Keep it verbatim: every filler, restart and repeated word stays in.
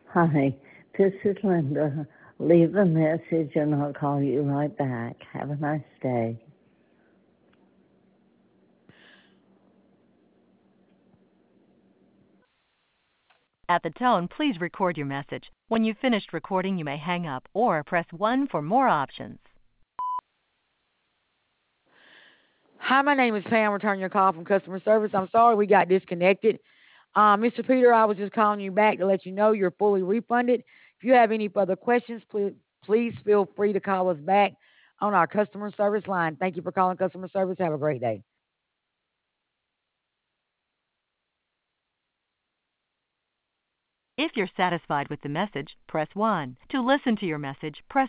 Hi, this is Linda. Leave a message and I'll call you right back. Have a nice day. At the tone, please record your message. When you've finished recording, you may hang up or press one for more options. Hi, my name is Pam. Returning your call from customer service. I'm sorry we got disconnected. Uh, Mister Peter, I was just calling you back to let you know you're fully refunded. If you have any further questions, please, please feel free to call us back on our customer service line. Thank you for calling customer service. Have a great day. If you're satisfied with the message, press one. To listen to your message, press